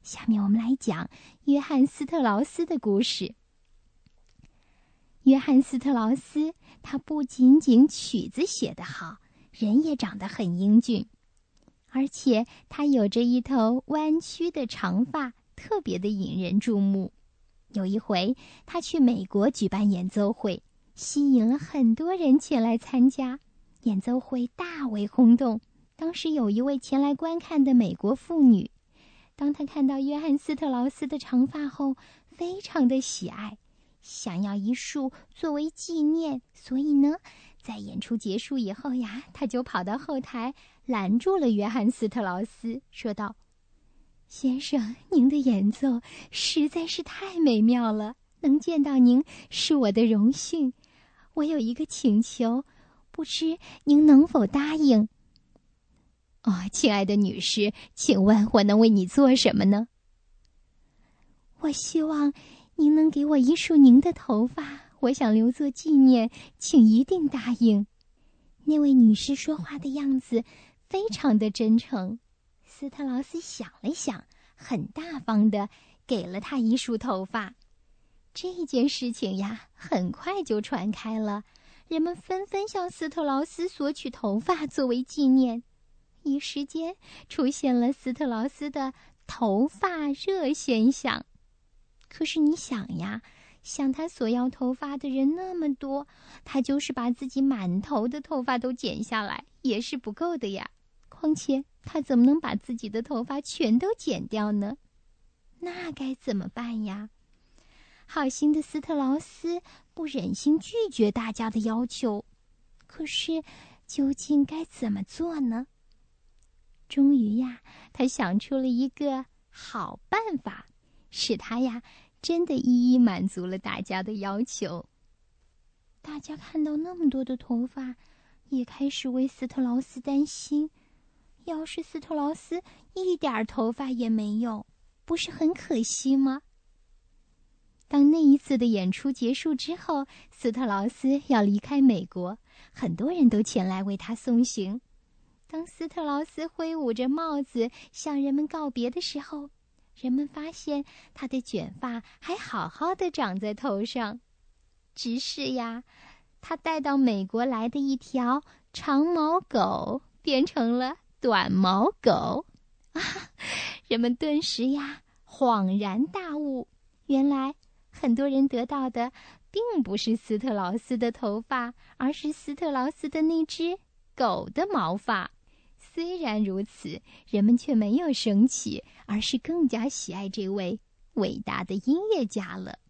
下面我们来讲约翰斯特劳斯的故事。约翰斯特劳斯，他不仅仅曲子写得好，人也长得很英俊，而且他有着一头弯曲的长发，特别的引人注目。有一回，他去美国举办演奏会，吸引了很多人前来参加，演奏会大为轰动。当时有一位前来观看的美国妇女，当她看到约翰斯特劳斯的长发后，非常的喜爱，想要一束作为纪念，所以呢，在演出结束以后呀，她就跑到后台拦住了约翰斯特劳斯，说道：先生，您的演奏实在是太美妙了，能见到您是我的荣幸。我有一个请求，不知您能否答应？亲爱的女士，请问我能为你做什么呢？我希望您能给我一束您的头发，我想留作纪念，请一定答应。那位女士说话的样子非常的真诚。斯特劳斯想了想，很大方地给了她一束头发。这件事情呀，很快就传开了，人们纷纷向斯特劳斯索取头发作为纪念。一时间出现了斯特劳斯的头发热现象。可是你想呀，向他索要头发的人那么多，他就是把自己满头的头发都剪下来也是不够的呀。况且他怎么能把自己的头发全都剪掉呢？那该怎么办呀？好心的斯特劳斯不忍心拒绝大家的要求，可是究竟该怎么做呢？终于呀，他想出了一个好办法，使他呀真的一一满足了大家的要求。大家看到那么多的头发，也开始为斯特劳斯担心。要是斯特劳斯一点头发也没有，不是很可惜吗？当那一次的演出结束之后，斯特劳斯要离开美国，很多人都前来为他送行。当斯特劳斯挥舞着帽子向人们告别的时候，人们发现他的卷发还好好的长在头上，只是呀，他带到美国来的一条长毛狗变成了短毛狗啊！人们顿时呀恍然大悟，原来很多人得到的并不是斯特劳斯的头发，而是斯特劳斯的那只狗的毛发。虽然如此，人们却没有生气，而是更加喜爱这位伟大的音乐家了。